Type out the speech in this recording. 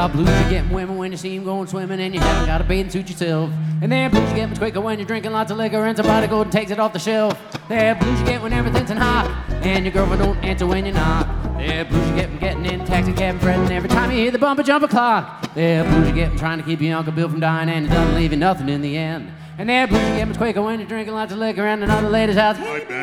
Well, blues you get women when you see them going swimming and you haven't got a bathing suit yourself. And then blues you get much quicker when you're drinking lots of liquor and somebody goes and takes it off the shelf. There blues you get when everything's in hock and your girlfriend don't answer when you knock. There blues you get from getting in a taxi cab and fretting every time you hear the bumper jumper clock. There blues you get from trying to keep your Uncle Bill from dying and it doesn't leave you nothing in the end. And there blues you get much quicker when you're drinking lots of liquor and another lady's house.